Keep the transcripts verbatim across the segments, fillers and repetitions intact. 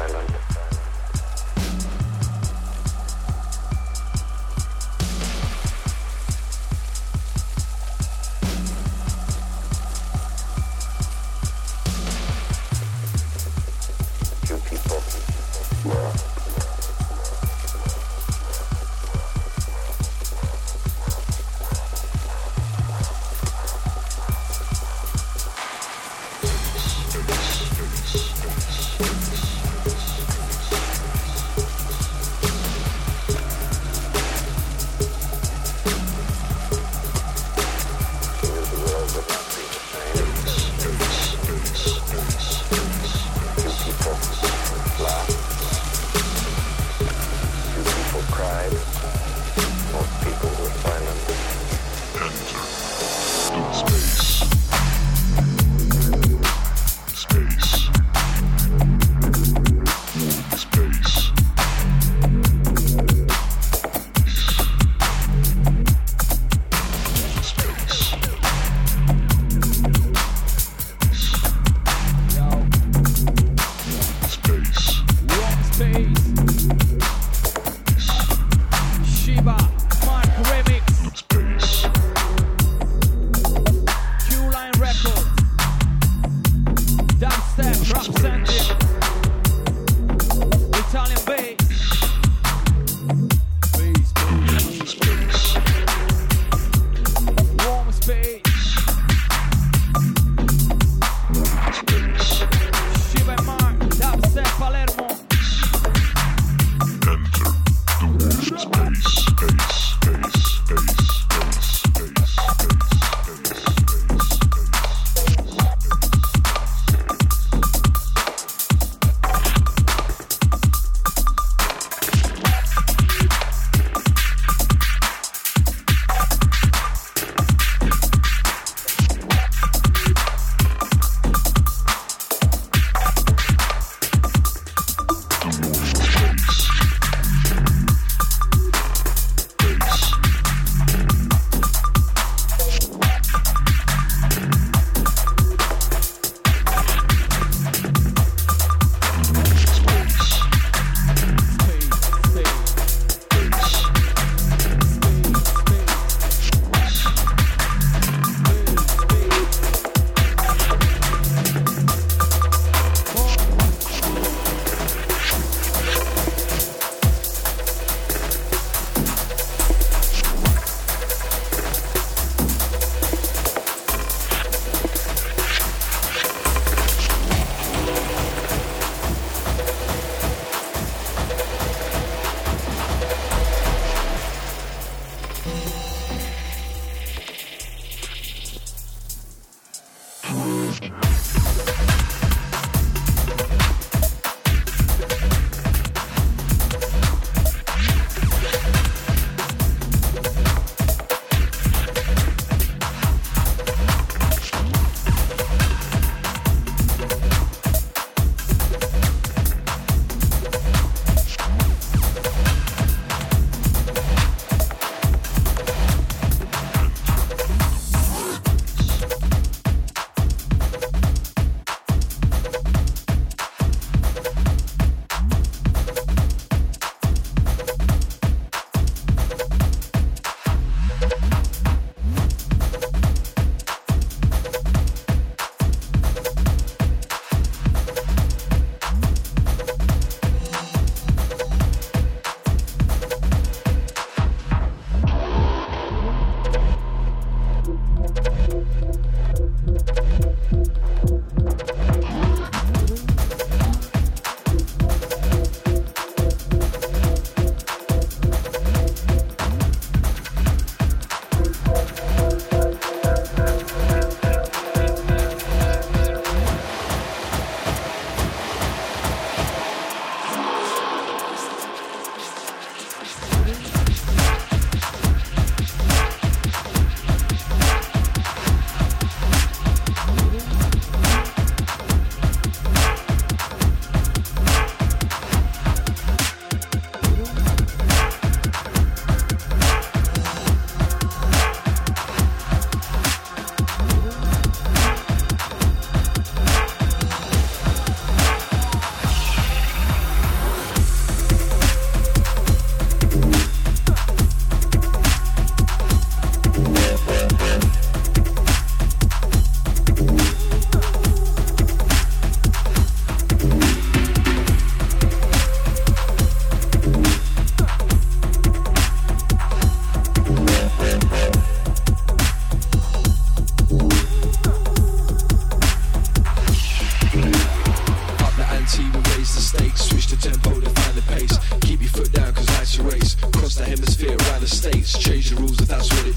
Space.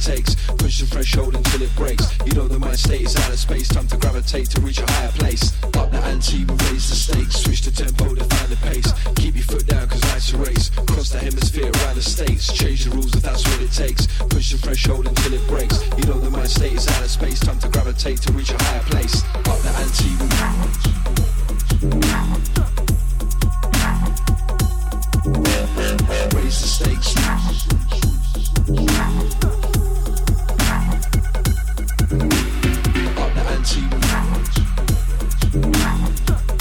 takes. Push the threshold until it breaks. You know the mind state is out of space. Time to gravitate to reach a higher place. Up the ante, we raise the stakes. Switch the tempo to find the pace. Keep your foot down cause life's a race. Cross the hemisphere around the states. Change the rules if that's what it takes. Push the threshold until it breaks. You know the mind state is out of space. Time to gravitate to reach a higher place. Up the ante, we raise the stakes. Up the ante.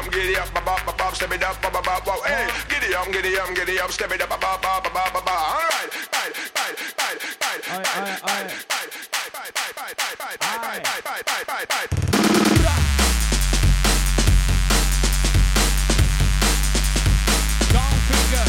giddy up, bop, bop, bop, step it up, bop, bop, bop, bop, hey, giddy up, giddy up, giddy up, step it up, bop, bop, bop, bop, bop, bop. All right, right, right, right, right, right, right, right, right, right, right, right, right, right. Down finger.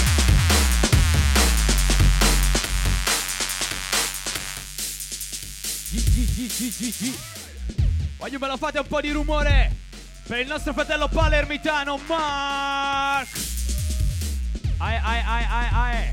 G, G, G, G, G, G. Voglio me lo fate un po' di rumore per il nostro fratello palermitano Mark. Ai ai ai ai ai.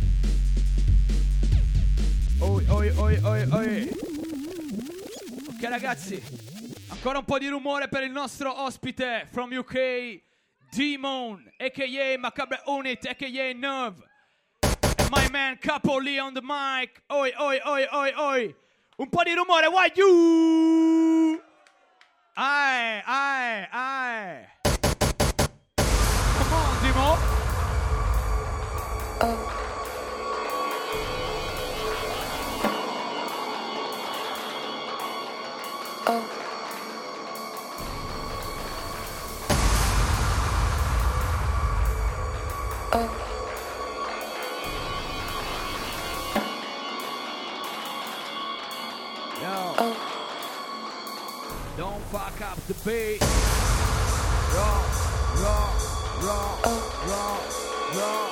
Oi oi oi oi oi. Ok ragazzi, ancora un po' di rumore per il nostro ospite from U K, Demon, a k a. Macabre Unit, a k a. Nerve. And my man Capo Lee on the mic. Oi oi oi oi oi. Un po' di rumore, why you? Ai, ai, ai. Come on, Dimo. Oh. Oh. Oh. Yo. Oh. Don't fuck up the beat. Raw, raw, raw, Oh. raw, raw.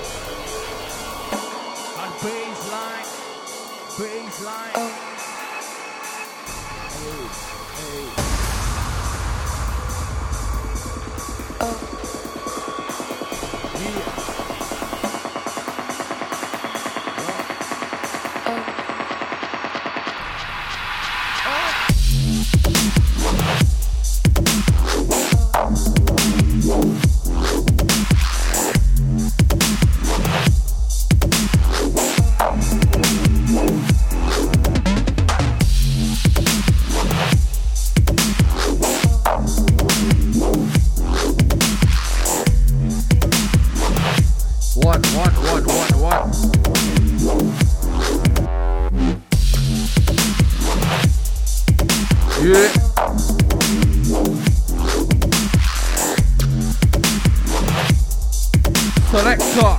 And baseline, baseline. Oh. Hey, hey. Oh. Yeah. Oh. Oh. One, one, one, one, one. Yeah. Selector.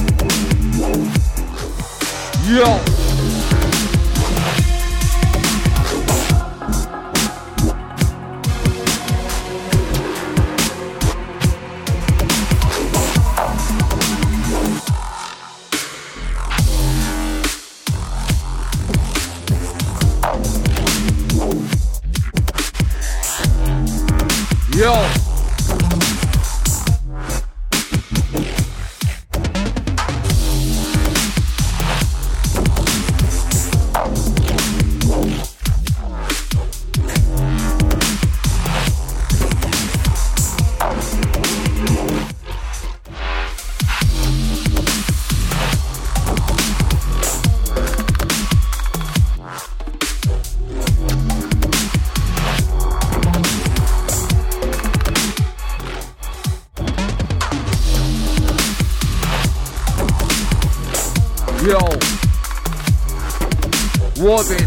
Yo. Yo. Yo, Warbin.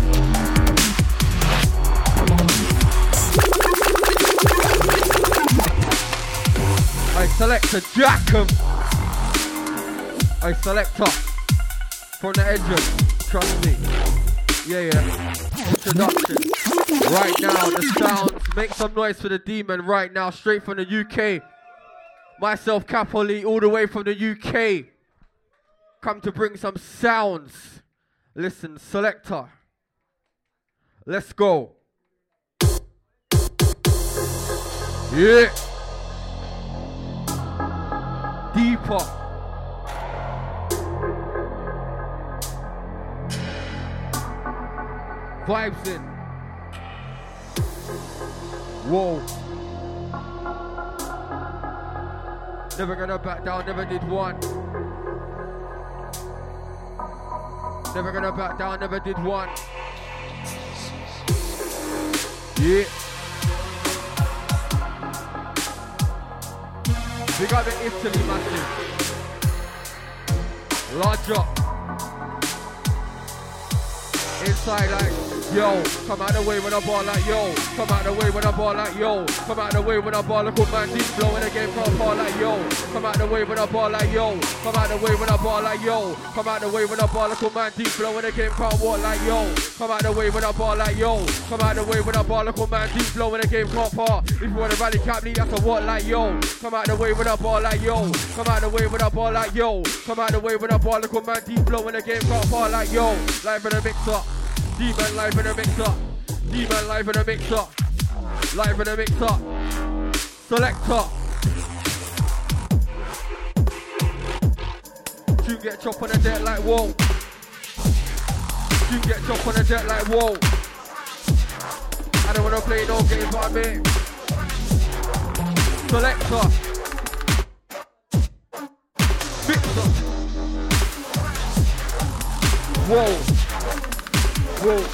I select a Jackham. I select up from the engine. Trust me. Yeah, yeah. Introduction. Right now, the sounds. Make some noise for the demon right now, straight from the U K. Myself, Capoli, all the way from the U K. Come to bring some sounds. Listen, selector. Let's go. Yeah. Deeper. Vibes in. Whoa. Never gonna back down, never did one. Never gonna back down, never did one. Yeah. We got the Italy massive. Large up. Inside like. Yo, come out the way when I ball like yo. Come out the way when I ball like yo. Come out the way when I ball like a man deep flow in the game can't ball like yo. Come out the way when I ball like yo. Come out the way when I ball like yo. Come out the way when I ball like a man deep flow in the game can't walk like yo. Come out the way when I ball like yo. Come out the way when I ball like a man deep flow in the game can't part. If you want to rally cap, you have to walk like yo. Come out the way when I ball like yo. Come out the way when I ball like yo. Come out the way when I ball like a man deep flow in the game can't part like yo. Live in the mixer. D-Man live in the mixer. D-Man live in the mixer. Live in the mixer. Selector. You get chopped on the deck like whoa. You get chopped on the deck like whoa. I don't wanna play no games, but I mean. Selector. Mixer. Whoa. Whoa.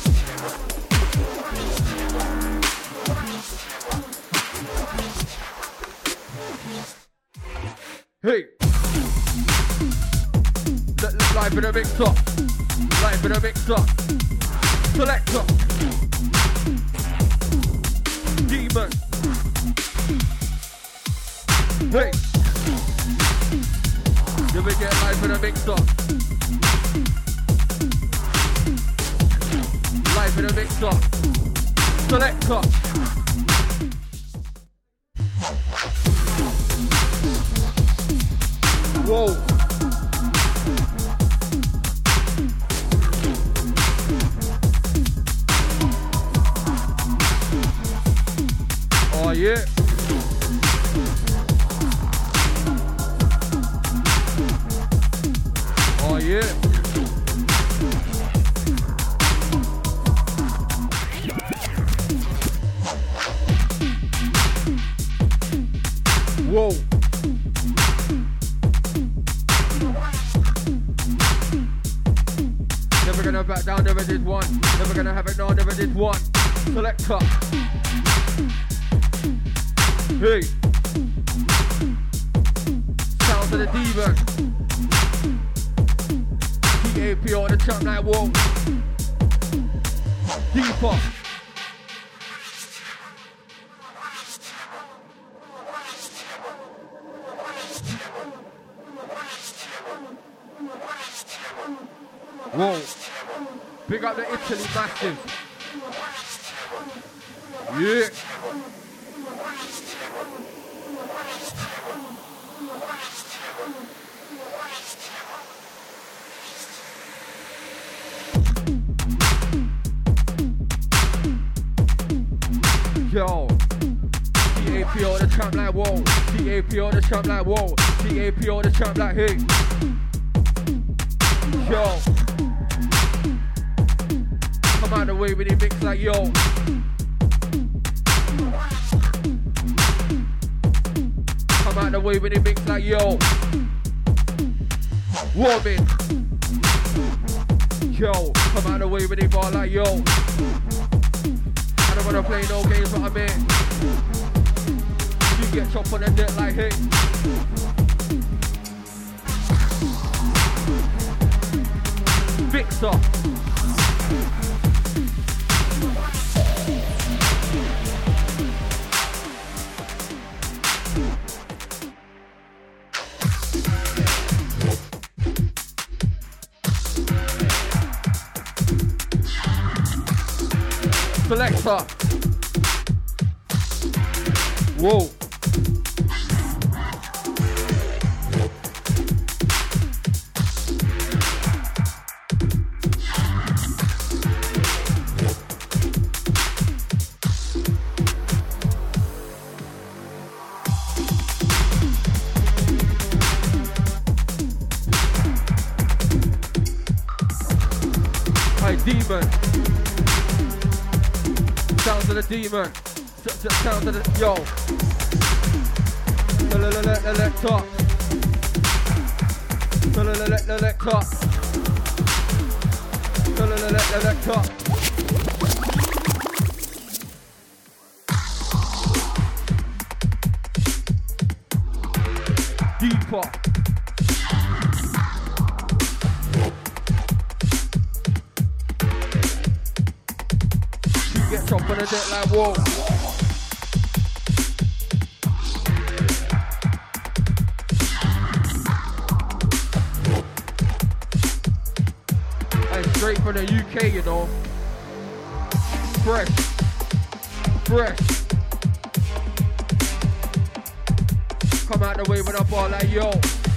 Hey. Live in a mixer. Live in a mixer. Selector. Demon. Hey. You will get live in a mixer. Live in a mixer. Selector. Whoa. Oh yeah. Oh yeah. Whoa. Never gonna back down, never did one. Never gonna have it, no, never did one. Selector. Hey. Sounds of the demon. D A P on the trap like whoa. Deeper. Whoa. Big up the Italy massive. Yeah. Yo. D A P on the trap like whoa. D A P on the trap like whoa. D A P on the trap like hey. Yo. Come out the way with it mix like yo. Come out the way with it mix like yo. Warming. Yo. Come out the way with it bar like yo. I don't wanna play no games, but I mean. You get chopped on the deck like hey. Victor. Selector. Whoa. Hi, demon. Sounds of the demon. Sounds of the yo. Selector. Selector. Selector. Deeper. chop on the deck like whoa. Hey, straight from the U K, you know. Fresh. Fresh. Come out the way with a ball like yo.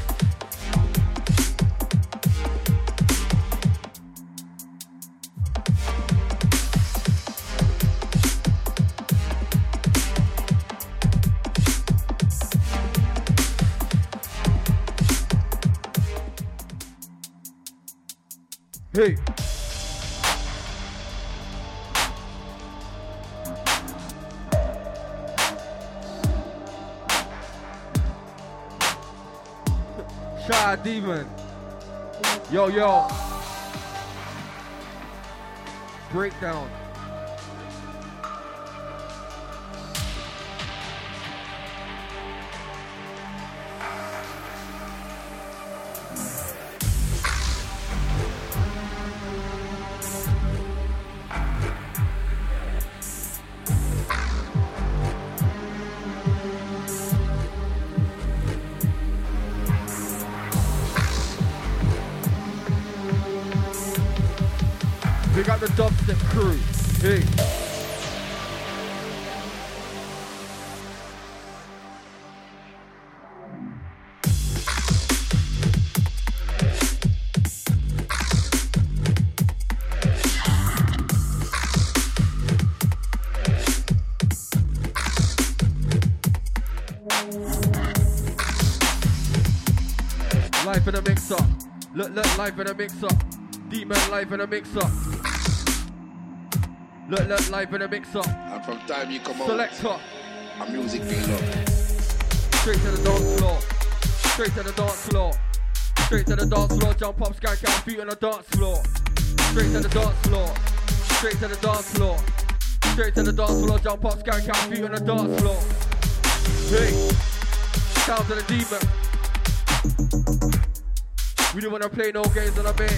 Hey. Shy Demon. Yo, yo. Breakdown. We got the dubstep crew. Hey. Life in a mixer. Look, look, life in a mixer. Demon life in a mixer. Look, look, live in a mixer. And from time you come out, Selector. a music being up. Straight to the dance floor. Straight to the dance floor. Straight to the dance floor. Jump up, skank out, feet on the dance floor. Straight to the dance floor. Straight to the dance floor. Straight to the dance floor. Jump up, skank out, feet on the dance floor. Hey, sound to the demon. We don't wanna play no games on a bit.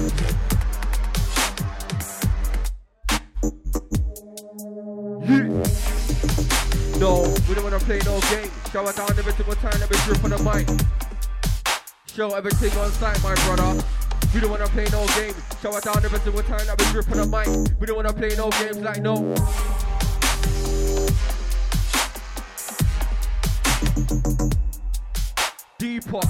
No, we don't wanna play no games. Shower down every single time that we drip on the mic. Show everything on sight, my brother. We don't wanna play no games. Shower down every single time that we drip on the mic. We don't wanna play no games like no. Deeper.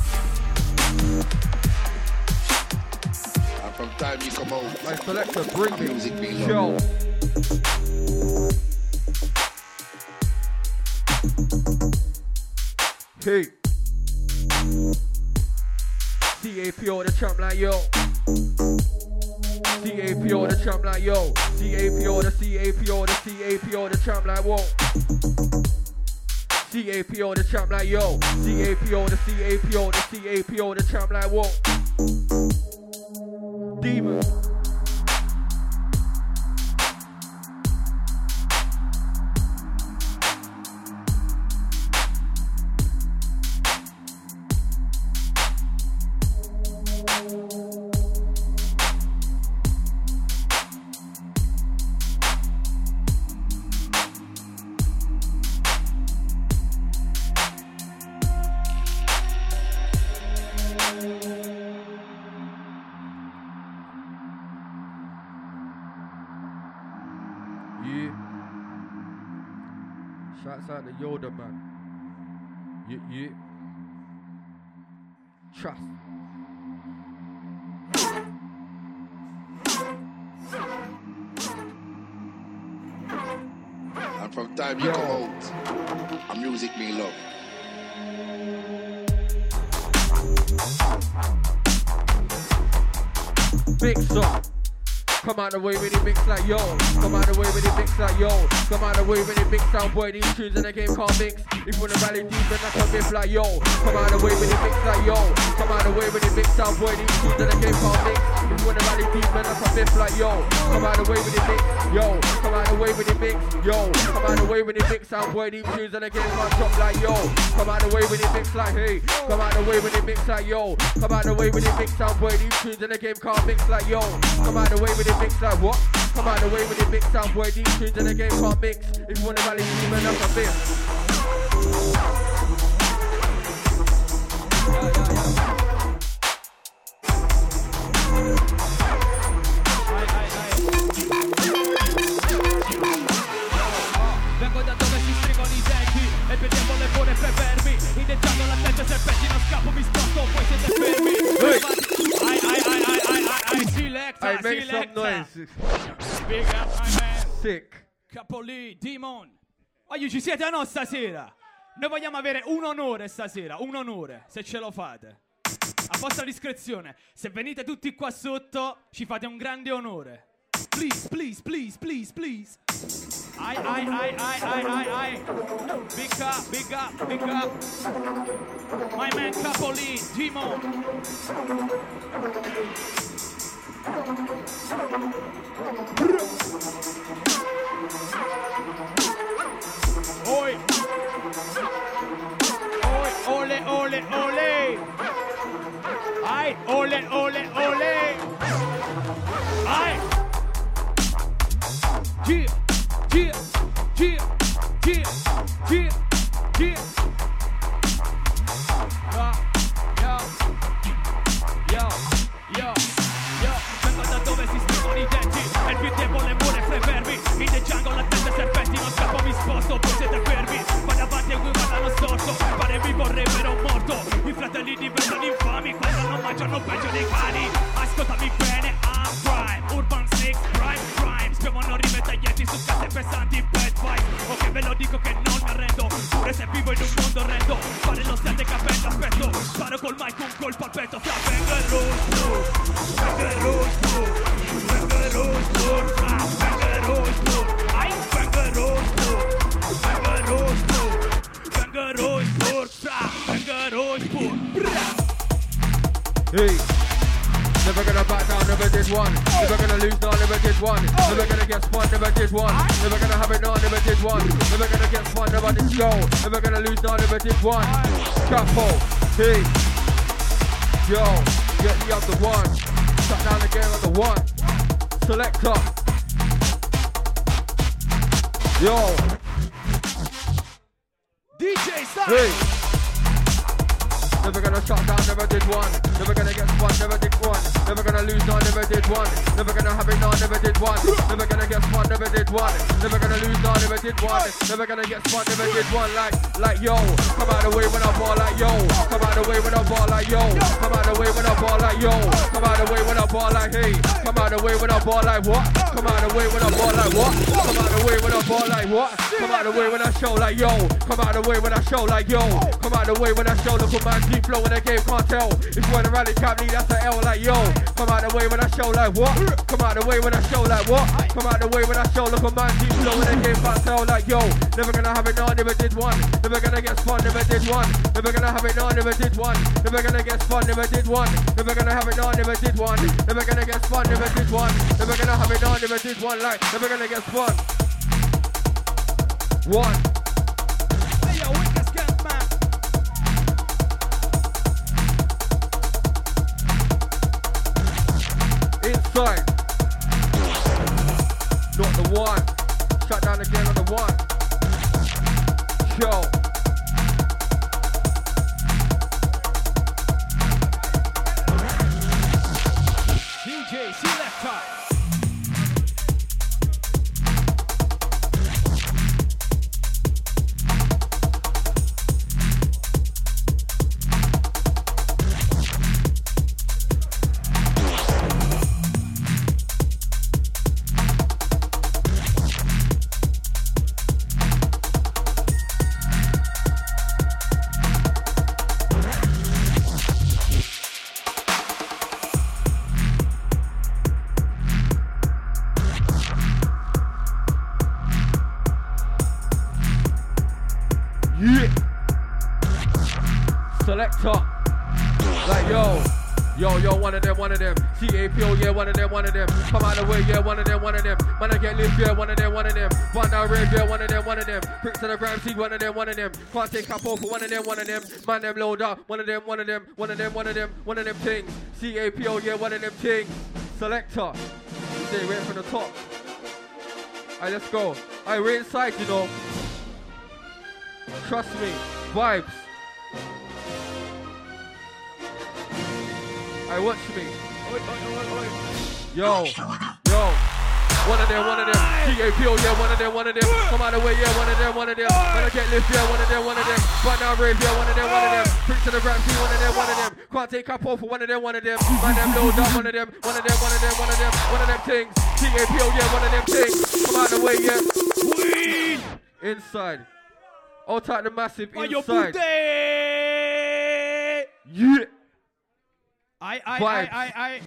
And from time you come out, My selector, bring a me. music being Show. up. Hey. C A P O the champ like yo. C A P O the champ like yo. C A P O the C A P O the C A P O the champ like whoa. C A P O the champ like yo. C A P O the C A P O the C A P O the champ like whoa. Demon. Shouts out to Yoda, man. Yeah, yeah. Trust. And from time you Yo. come out, a music being love. Big song. Come out the way with it mix like yo. Come out the way with it mix like yo. Come out the way with it mix sound boy. These tunes in the game can't mix. If you wanna rally deep then I can riff like yo. Come out the way with it mix like yo. Come out the way with it mix sound boy. These tunes in the game can't mix. If you wanna rally deep then I can riff like yo. Come out the way with it mix, yo. Come out the way with it mix, yo. Come out the way with it mix sound boy. These tunes in the game can't drop like yo. Come out the way with it mix like hey. Come out the way with it mix like yo. Come out the way with it mix sound boy. These tunes in the game can't mix like yo. Come out the way with it mix like what? Come out the way when it mix sound boy, these tunes in the game can't mix. If you want to rally team, then that's a bit. Vengo da dove si stringono i denti e vedevo le buone prevermi. Indeggiando la testa serpenti, non scappo, mi sposto, poi siete fermi. Ai ai ai ai ai ai selecta, I make some selecta. noise. Big up my man. Sick. Capoli, Demon. Oggi ci siete a no stasera? Noi vogliamo avere un onore stasera, un onore, se ce lo fate. A vostra discrezione. Se venite tutti qua sotto, ci fate un grande onore. Please, please, please, please, please. Ai, ai, ai, ai, ai, ai, ai. Big up, big up, big up. My man Capoli, Demon. Oi. Oi, ole, ole, ole. Ai, ole, ole, ole. Ai. Gira, gira, gira, gira, gira, gira. Yo, yo, yo, yo. Vengo da dove si stringono i denti e il più debole vuole prevermi. Indeggiando la testa serpenti, non scappo, mi sposto, voi siete fermi. Vado avanti e qui guardano storto, pare mi vorrebbero morto. I fratelli diventano infami quando non mangiano peggio dei cani. Ascoltami bene, I'm prime, Urban Six, prime, prime. Spiovano rime taglienti su case pesanti, bad vibes. Ok, ve lo dico che non mi arrendo, pure se vivo in un mondo orrendo. Fare lo state capendo, aspetto, sparo col mic un colpo al petto. Fra Bengaluru, Bengaluru, Bengaluru, fra Bengaluru, ai Bengaluru, Bengaluru, Bengaluru, fra Bengaluru. Hey. Never gonna back down, never did one. Never gonna lose, no, never did one. Never gonna get spun, never did one. Never gonna have it, no, never did one. Never gonna get spun, never did go. Never gonna lose, no, never did one. Capo, hey. Yo, get the other one. Shut down the game on the one. Selector. Yo. D J stop. Hey. Never gonna shut down, never did one. Never gonna get spun, never did one. Never gonna lose, no, never did one. Never gonna have it, no, never did one. Never gonna get spun, never did one. Never gonna lose, no, never did one. Never gonna get spun, never did one. Like, like yo, come out the way when I ball like yo. Come out the way when I ball like yo. Come out the way when I ball like yo. Come out the way when I ball like hey. Come out the way when I ball like what? Come out the way when I ball like what? Come out the way when I ball like what? Come out the way when I show like yo. Come out the way when I show like yo. Come out the way when I show look at man deep flow in the game can't tell. If you wanna rally cap me, that's an L like yo. Come out the way when I show like what? Come out the way when I show like what? Come out the way when I show look at man deep flow in the game can't tell like yo. Never gonna have it, no, never did one. Never gonna get spun, never did one. Never gonna have it, no, never did one. Never gonna get spun, never did one. Never gonna have it, no, never did one. Never gonna get spun, never did one. Never gonna have it, no, never did one. Like never gonna get spun. One. Hey yo, wicked skank man. Inside. Not the one. Shut down again on the one. Show. D J Selector. Selector. Like yo. Yo, yo, one of them, one of them. C A P O, yeah, one of them, one of them. Come out the way, yeah, one of them, one of them. Man, I get lift, yeah, one of them, one of them. One down rave, yeah, one of them, one of them. Bricks to the gram, see, one of them, one of them. Can't take cap off for one of them, one of them. Man, them load up, one of them, one of them. One of them, one of them, one of them things. C A P O, yeah, one of them things. Selector. Stay right from the top. Alright, let's go. Alright, we're inside, you know. Trust me. Vibes. Alright, watch me. Oi, oi, oi, oi. Yo, yo. One of them, one of them. G A P O, yeah, one of them, one of them. Come out of the way, yeah, one of them, one of them. When I get lift, yeah, one of them, one of them. But now rave, yeah, one of them, one of them. Bring to the rap, see, one of them, one of them. Can't take up off for one of them, one of them. Man, them low down, one of them, one of them, one of them, one of them, one of them things. G A P O, yeah, one of them things. Come out of the way, yeah. Queen. Inside. All tight the massive Oh, your inside. booty. Yeah. I, I, Vibes. I, I, I.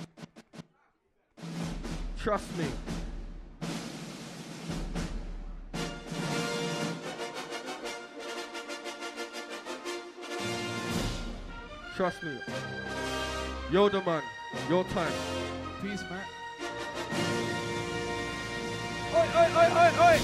Trust me. Trust me. Yoda man, your time. Peace, man. Oi, oi, oi, oi, oi.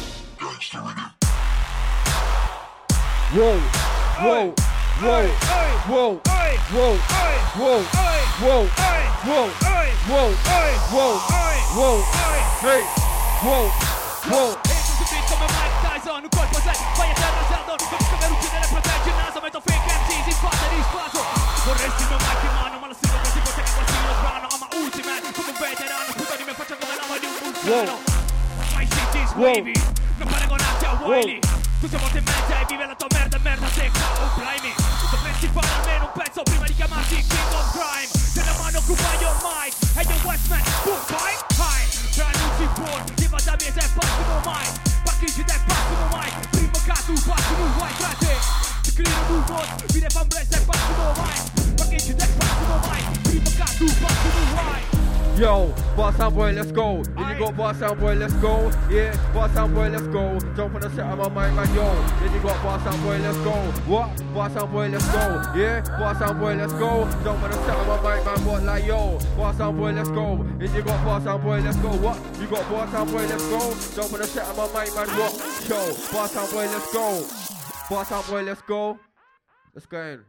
Whoa, whoa, whoa, whoa, whoa, whoa, whoa, whoa, whoa, whoa, whoa, hey, whoa, whoa. Tu beat come Mike Tyson, un colpo sei, vai a terra Sheldon, capisco per uccidere proteggi il naso, metto fake M Cs in faccia di spaso. Vorresti non mic in mano, ma la sigla si poteva quasi lo sbrano, ama ultimate, come un veterano, puto di me faccio come l'amo di un vulcano. My city's wavy, non paragonarti a Wiley. Tu sei molto in mezzo e vive la tua merda, merda secca, oh blimey. Dovresti fare almeno un pezzo prima di chiamarti King of Crime. Nella mano occupa your mic, e io Westman, full time, high. Tra annunci fuori, ti va da mese e passimo mai. Pacchigi del passimo mai, primo caso, passimo mai, frate. Ti scrivo un voto, vi ne fa un bless e passimo mai. Pacchigi del passimo mai, primo caso, passimo mai. Yo, Bar Sound Boy, let's go. If you got Bar Sound Boy, let's go. Yeah, Bar Sound Boy, let's go. Jump on the set of my mind, man, yo. Then you got Bar Sound Boy, let's go. What? Bar Sound Boy, let's go. Yeah, Bar Sound Boy, let's go. Jump on the set of my mind, man, what like yo. Bar Sound Boy, let's go. If you got Bar Sound Boy, let's go. What? You got Bar Sound Boy, let's go. Jump on the set of my mind, man, what? Show. Bar Sound Boy, let's go. Bar Sound Boy, let's go. Let's go in.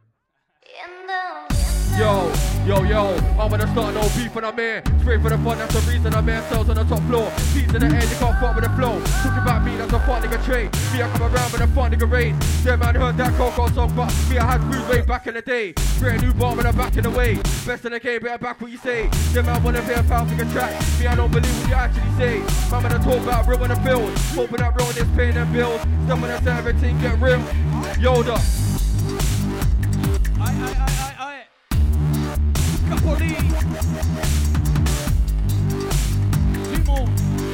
Yo, yo, yo, I'm gonna start no beef when I'm here. Straight for the fun, that's the reason I'm here. Cells on the top floor, seats in the air, you can't fuck with the flow. Talk about me, that's a fun nigga trait. Me, I come around with a fun nigga raid. Yeah, man, heard that Coco song, but me, I had food way back in the day. Straight a new bar with a back in the way. Best in the game, better back what you say. Yeah, man, wanna hear a foul nigga track. Me, I don't believe what you actually say. Man, when I talk about real in the field, hoping that real is paying them bills. Stuff when I say everything get real. Yoda. Aye, aye, aye, aye, aye. Capoli. Limon.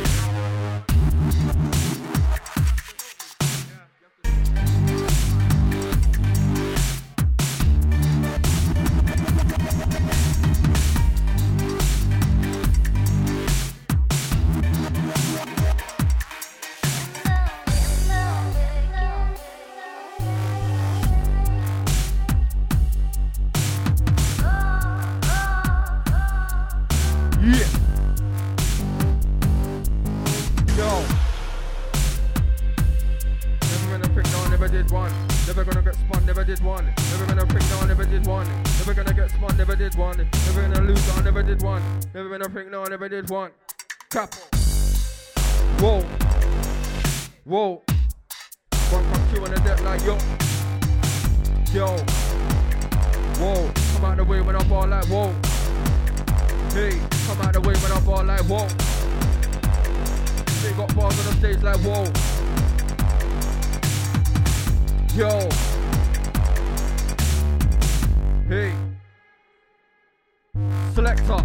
Never gonna get spun, never did one. Never gonna prick, no, I never did one. Never gonna get spun, never did one. Never gonna lose, I never did one. Never gonna prick, no, I never did one. Cap. Whoa. Whoa. One come two on the deck like yo. Yo. Whoa. Come out the way when I ball like whoa. Hey. Come out the way when I ball like whoa. They got bars on the stage like whoa. Yo. Hey. Selector.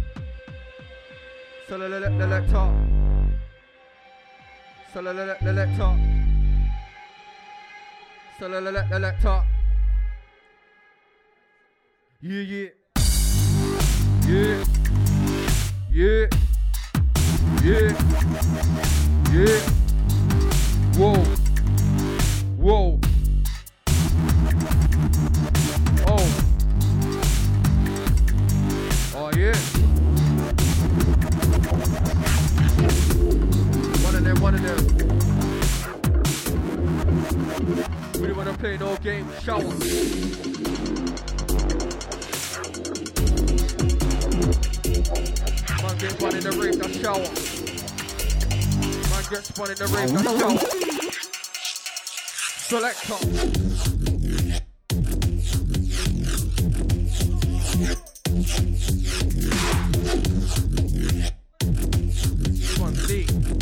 Selector. Selector. Selector. Yeah, yeah. Yeah. Yeah. Yeah. Yeah. Whoa. Whoa. Oh. Oh yeah. One of them, one of them. We don't wanna play no game, shower. Man get one in the race, that's shower. Man and get spun in the rave. Let's go. Selector. One C.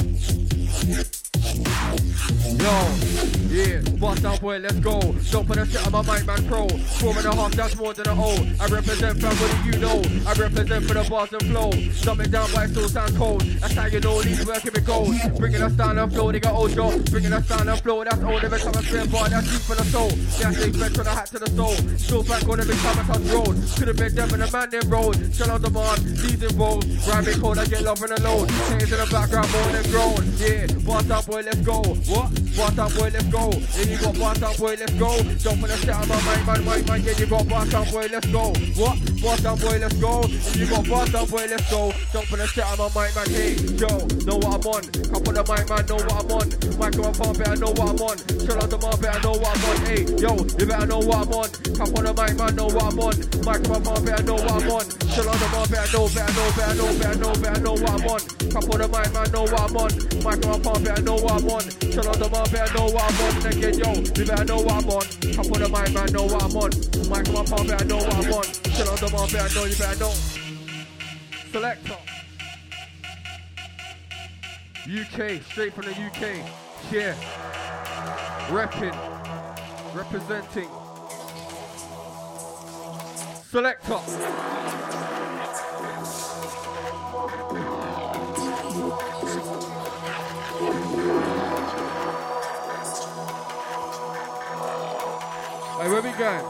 Yo, yeah, bust down boy, let's go. Don't put a shit on my mind, man, pro. Four and a half, that's more than an O. I represent fam, what do you know? I represent for the bars and flow. Dumbing down, but I still sound cold. That's how you know these working with gold. Bringing us down and flow, they got old job. Bringing us down and flow, that's old. Every time I spin bar, that's deep for the soul. That's they fed from the hat to the soul. Still back on every time I touch road. Could've been them and the man them road. Shell on the bar, these involved. Rhyme me cold, I get love and alone. Change in the background, more than grown. Yeah, bust down boy, let's go. What? Bust down boy, let's go. Then you got bust down boy, let's go. Don't put a shit on my mind, man, mind, mind. Yeah, you got bust down boy, let's go. What? Bust down boy, let's go. Then you got bust down boy, let's go. Don't put a shit on my mind, man. Hey, yo, know what I'm on. Come on the mic, man, know what I'm on. Microphone, better know what I'm on. Shut out the mouth, better know what I'm on. Hey, yo, you better know what I'm on. Come on the mic, man, know what I'm on. Microphone, better know what I'm on. Shut out the mouth, better know, better know, better know, better know, better know what I'm on. Come on the mic, man, know what I'm on. Microphone, better know what I'm on. Shut out the mouth, better know what I'm on. And again, yo, you better know what I'm on. Come on the mic, man, know what I'm on. Microphone, better know what I'm on. Shut out the mouth, better know, you better know. Selector. U K, straight from the U K. Yeah. Repping. Representing. Selector. Hey, where we going?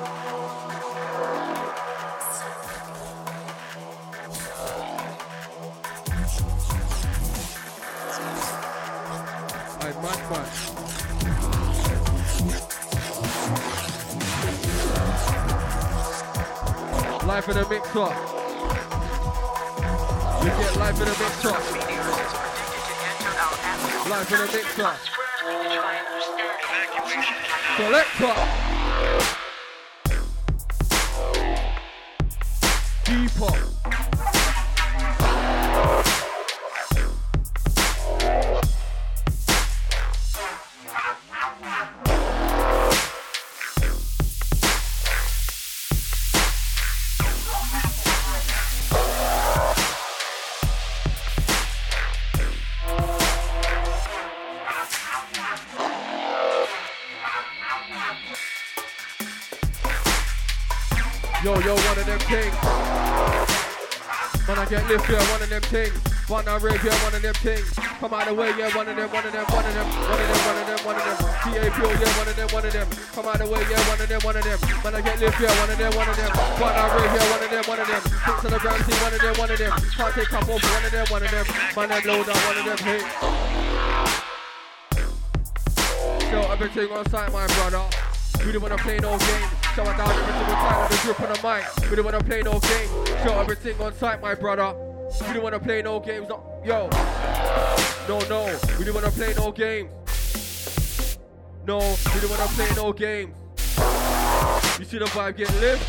Hey, man, man. Live in the mixer. You get live in the mixer. Live in the mixer. Selector. Deeper. Yo, yo, one of them things. When I get lift, yeah, one of them things. One I rave, yeah, one of them things. Come out of the way, yeah, one of them, one of them, one of them, one of them, one of them, one of them. T A P O, yeah, one of them, one of them. Come out of the way, yeah, one of them, one of them. When I get lift, yeah, one of them, one of them. One I rave, yeah, one of them, one of them. Six to the ground, see, one of them, one of them. Can't take up off, one of them, one of them. Man, I low down, one of them, hey. So everything on site, my brother. We don't wanna play no games. Show it down every single time with a grip on the mic. We don't wanna play no games. Show everything on sight, my brother. We don't wanna play no games. No, yo. No, no. We don't wanna play no games. No, we don't wanna play no games. You see the vibe get lift?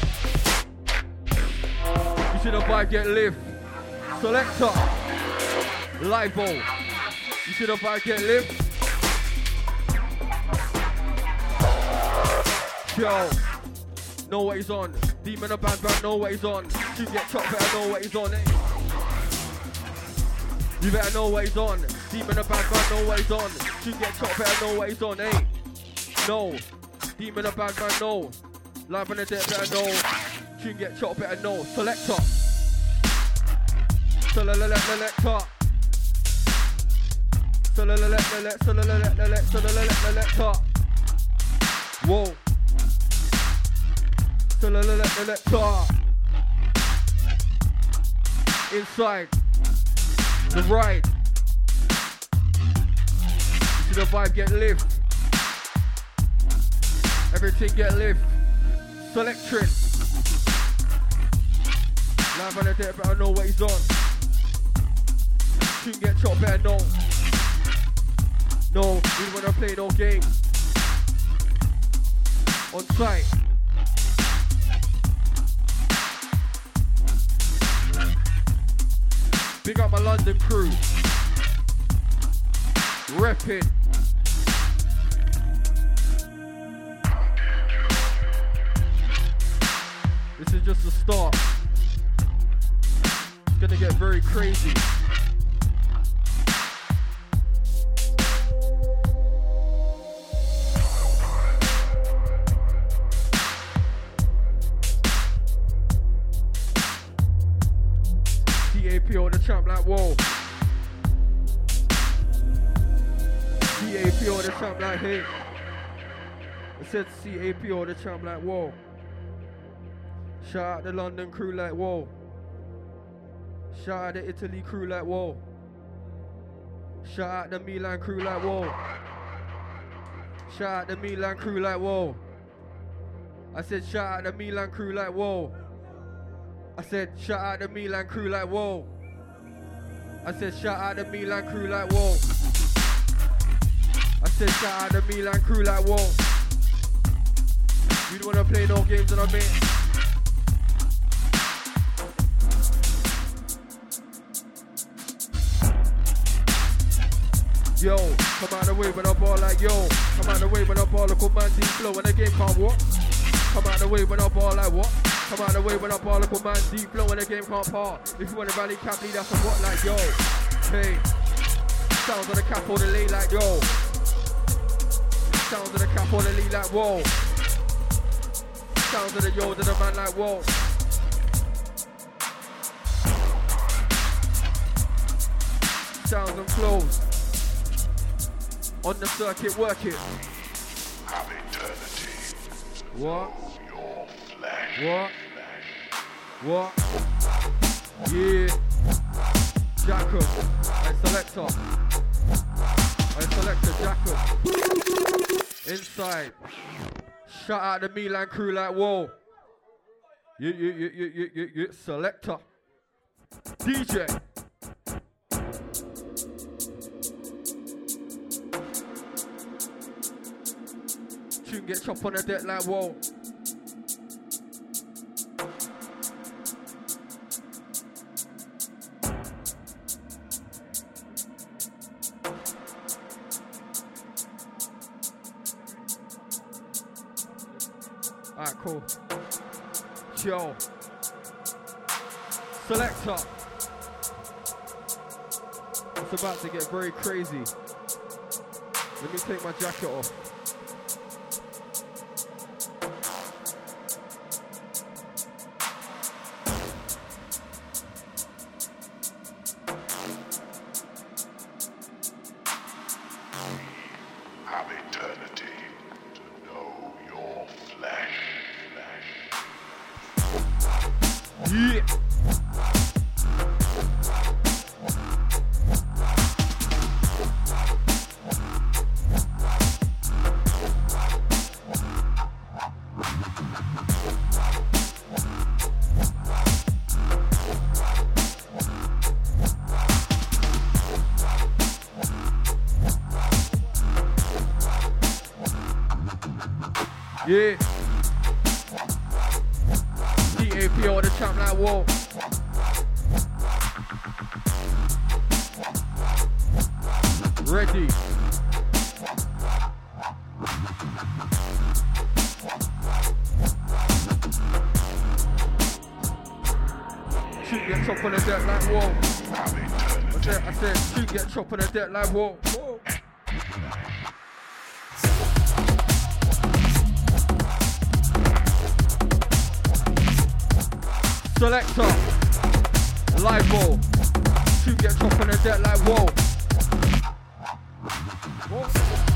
You see the vibe get lift? Selector. Libo. You see the vibe get lift? Yo. Know what he's on. Demon a band band, know what he's on. You get chopped, better know what he's on, eh? You better know what he's on. Demon a band band, know what he's on. You get chopped, better know what he's on, eh? No. Demon a band band, no. Live on the deck, better know. You get chopped, better know. Selector. Selector. Selector. Selector. Whoa. Selector. Inside. The right. You see the vibe get lift. Everything get lift. Selectrin. Live on the deck, better know what he's on. You can get chopped, better know. No, we don't wanna play no game. On site. Big up my London crew. repping. This is just the start. It's gonna get very crazy. C A P O the champ like whoa. C A P O the champ like hey. I said C A P O the champ like whoa. Shout out the London crew like whoa. Shout out the Italy crew like whoa. Shout out the Milan crew like whoa. Shout out the Milan crew like whoa. I said shout out the Milan crew like whoa. I said shout out the Milan crew like whoa. I said shout out the Milan crew like whoa. I said shout out the Milan crew like whoa. We don't wanna play no games on our bit. Yo, come out the way when I ball like yo. Come out the way when I ball like command deep flow when the game can't walk. Come out the way when I ball like what? Come out the way when I ball like command deep flow when the game can't part. If you want to rally cap lead, that's a what like yo. Hey, sounds on the cap or the lay like yo. Sounds on the cap or the lead like whoa. Sounds of the yo to the man like whoa. Sounds and flows. On the circuit, work it. Have eternity. What? Your flesh. What? What? Yeah. Jacob. I selector. I selector Jacob. Inside. Shout out the Milan crew like whoa. You, you, you, you, you, you, you. Selector. D J. Tune get chopped on the deck like whoa. Alright, cool. Yo. Selector. It's about to get very crazy. Let me take my jacket off. Have eternity to know your flesh. Yeah. Yeah. D A P O the champ like whoa. Ready. Shoot get chopped on the deck like whoa. I said, I said, shoot get chopped on the deck like whoa. Whoa. Selector, live ball, two get chopped on the deck like whoa. Whoa.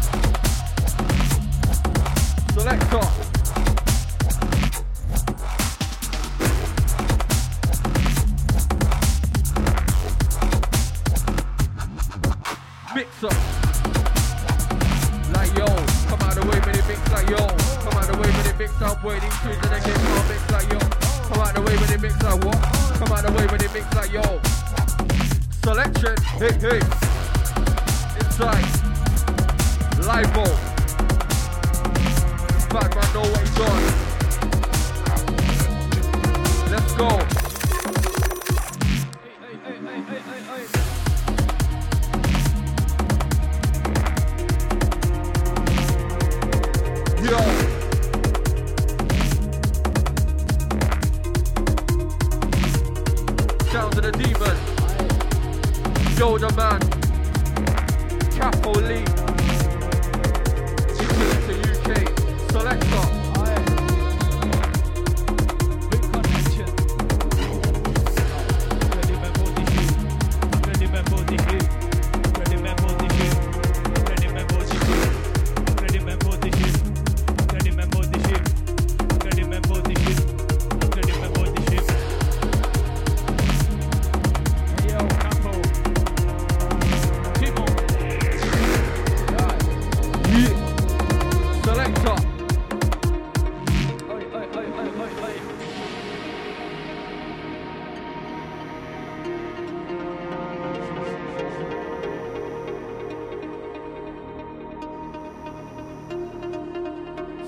Selector, mixer, like yo, come out the way when it mix like yo, come out the way when it mix up, boy, these tunes in the game can't mix like yo. Come out the way when it mix like what? Come out the way when it mix like yo. Selection, hey, hey. Inside. Live ball. Bad man know what he's on. Let's go. Hey, hey, hey, hey, hey, hey.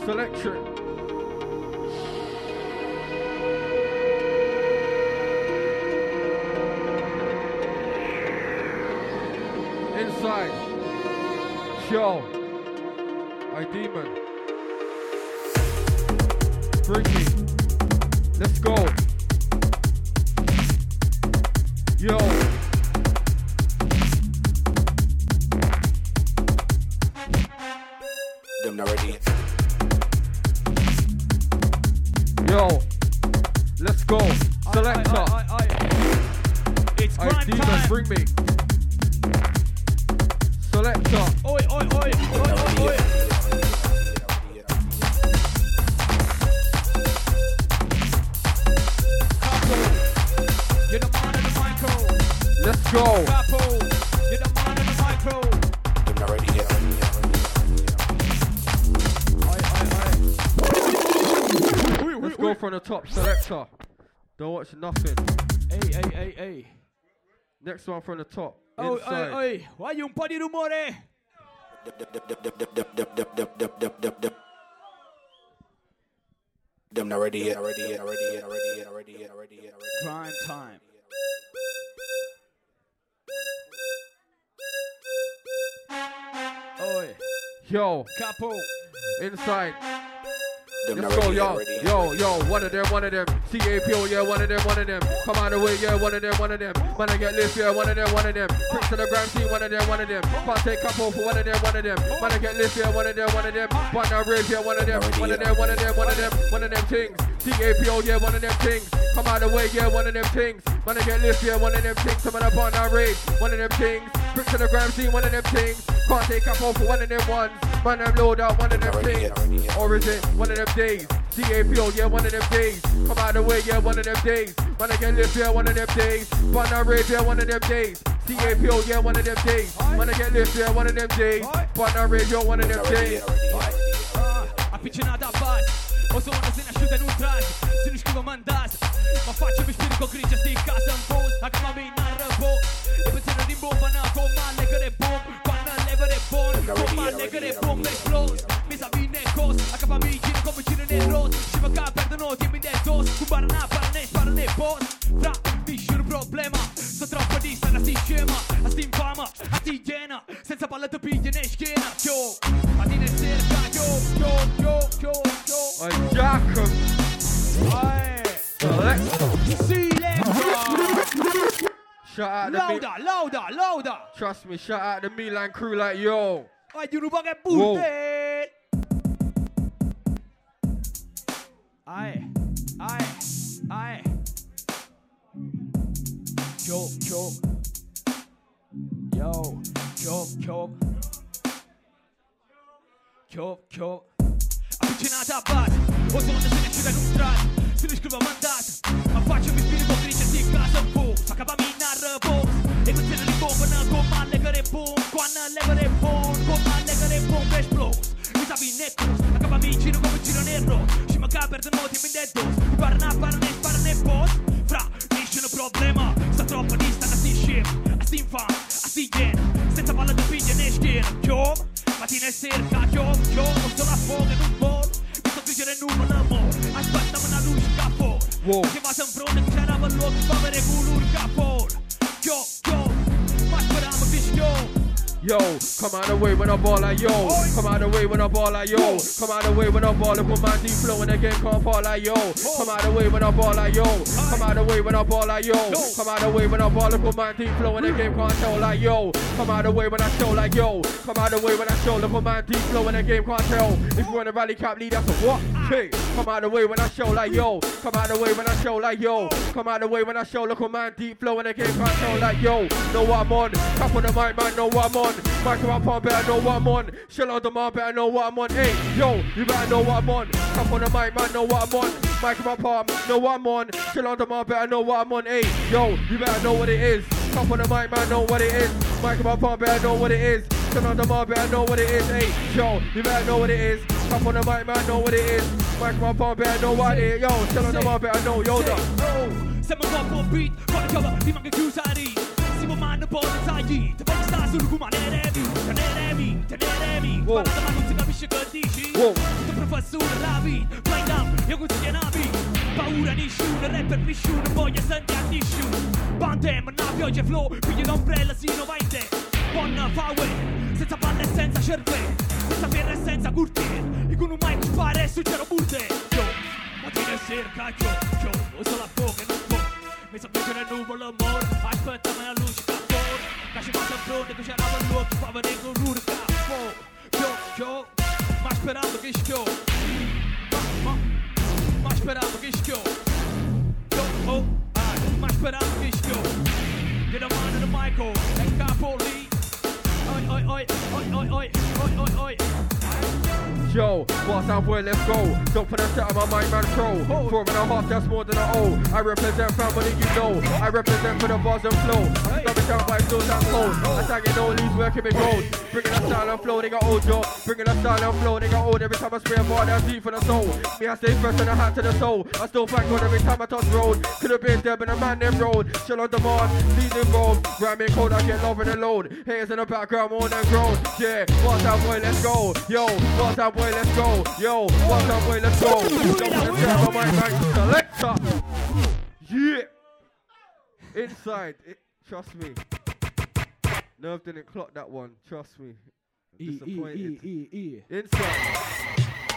Selection. Inside. Show. I demon. Bring me. Let's go. Yo. Them not ready. Yo. Let's go. Selector. Aye, aye, aye, aye. It's I grind demon. time. Bring me. Selector. Oi, oi, oi, oi, oi, oi. Capo, you're the man of the micro. Let's go. Capo, you're the man of the micro. Them not ready yet. Aye, aye, aye. Let's go from the top. Selector. Don't watch nothing. Hey, hey, hey, hey. Next one from the top. Oh, Inside. oi, oi. Voglio un po' di rumore. Them not ready yet. Ready yet. Ready yet. Ready yet. Ready yet. Ready yet. Grind time. Oi, Yo. capo. Inside. Them not Let's go, ready yo, yet. Ready yet. yo, yo, one of them, one of them. C A P O, yeah, one of them, one of them. Come on the way, yeah, one of them, one of them. Man, I get lift, yeah, one of them, one of them. Prince of the Grand Team, one of them, one of them. Can't take couple for one of them, one of them. Man, I get lift, yeah, one of them, one of them. One of rave, yeah, one of them, one of them, one of them, one of them, one of them things. C A P O, yeah, one of them things. Come on the way, yeah, one of them things. Man, I get lift, yeah, one of them things. Come on up on that rave, one of them things. Prince of the Grand Team, one of them things. Can't take couple for one of them ones. Man, I'm load out, one of them things. Or is it one of them days? C A P O, yeah, one of them days. Come out the way, yeah, one of them days. Man, I get lift, yeah, one of them days. Man, I rave, yeah, one of them days. C A P O, yeah, one of them days. Man, I get lift, yeah, one of them days. Man, I rave, yeah, one of them days. Ah, appiccinata a base. O sono se ne asciuga in un trash. Se non scrivo mandas. Ma faccio mi spirito grigia sti casa un po'. A cama mi narravo. E pensiero di bomba na con male che re bomb. Quando levere bon. Con male che re bomb explode. Mi sa vine cos. A capa mi giro come giro nel road. Sciva ca perdono dimmi del dos. Cubare na parane sparane boss. Fra, visci un problema. Sto troppo di stare a sti scema. A sti infama, a sti iena. Senza palle ti piglia ne schiena. Yo, mattina e cerca. Yo, yo, yo, yo, yo. I jack 'em. Aye. Selector. Selector. Shout out the Lauda, lauda, lauda. Mi- Trust me, shout out the Milan crew like yo. Voglio rubare che butte. Aye, aye, aye. Chop, chop. Yo, chop, chop. Chop, chop. Avvicinata a base. O sono se ne asciuga in un trash. Se ne scrivo mandato. Ma faccio mi spirito grigia sti casa un po'. Fa capa mi narra boss. E questione di bomba con male che re boom. Quando levere bon. Con male che re boom explode. Mi sa vinnettos. A capa mi giro come giro nel road. Ci manca per noti mi detto. Mi parana, parane, sparane boss. Fra, nessun problema. Sta troppo di sta a sti scema. A sti infam, a sti iena. Senza palla di piglia ne schiena. Job, mattina e cerca. Job, job, non sto la foga in un bol. Mi sto frigere in un amore. Aspettami una luce capo. Wow. Che va sempre pronto, che c'era per l'occhio. Fa vedere culur capo. Yo, yo, ma speriamo che schiò. Yo, come out the way when I ball like yo. Come out the way when I ball like yo. Come out the way when I ball, look with my deep flow and again can't fall like yo. Come out the way when I ball like yo. Come out the way when I ball like yo. Come out the way when I ball, look with my deep flow and again can't tell like yo. Come out the way when I show like yo. Come out the way when I show, look with my deep flow and the game can't tell. If you're in the rally cap lead, that's a what? Hey, come out the way when I show like yo. Come out the way when I show like yo. Come out the way when I show, look with my deep flow and the game can't tell like yo. Know what I'm on. Tap on the mic, man, know what I'm on. Mic in my palm, better know what I'm on. Shell out the man, better know what I'm on. Hey, yo, you better know what I'm on. Tap on the mic, man, know what I'm on. Mic in my palm, know what I'm on. Shell out the man, better know what I'm on. Hey, yo, you better know what it is. Tap on the mic, man, know what it is. Mic in my palm, better know what it is. Shell out the man, better know what it is. Hey, yo, you better know what it is. Tap on the mic, man, know what it is. Mic in my palm, better know what it is. Yo, shell out the man, better know, yo, da. Siamo un po' beat, con il cover rimane chiusa lì. Si può mano poi tagli, ti fai sta sul comune, ne devi, ne devi. temi, teneremi. Wow. Sparata ma non si capisce che dici. Wow. Tu professore, lavi, fly down, io consiglio navi. Paura nessuno, rapper nessuno, voglio sentire a nessuno. Bandem, una pioggia flow, figlio d'ombrella, sino vente. Buona power, senza palle e senza cervello. Senza birra e senza curtier. E con un mic spara e succedono burte. Yo, mattina e sera, cacchio, yo, uso la bocca e non può. Mi sa più nel nuvolo amore, aspettami la luce da fuori. Casci passa il fronte, che c'è una per l'occhio, fa venire con un capo. Yo, yo, ma sperando che schio. Ma, ma, ma sperando che schio. Yo, oh, ah, ma sperando che schio. Di la mano di Michael, e capo lì. Oi, oi, oi, oi, oi, oi, oi, oi, oi. Yo, what's up, boy, let's go. Don't put a shot on my mind, man, crow. Four and a half, that's more than an O. I represent family, you know. I represent for the bars and flow. Got me down by still that cold. I sang it all, these working big road. Bringing a style and flow, they got old, yo. Bringing a style and flow, they got old. Every time I spray a bar, that's deep for the soul. Me, I stay fresh and a hat to the soul. I still thank God every time I touch road. Could have been there, but a man them road. Chill on demand, leading road. Rhyming cold, I get love in the load. Haters in the background, more than grown. Yeah, what's up, boy, let's go. Yo, what's up, boy, let's go. Yo, what's up, boy, let's go. Don't put a shot on my mind, selector. Yeah. Inside, it, trust me. Nerve didn't clock that one, trust me. E, E, E, E, E. Inside.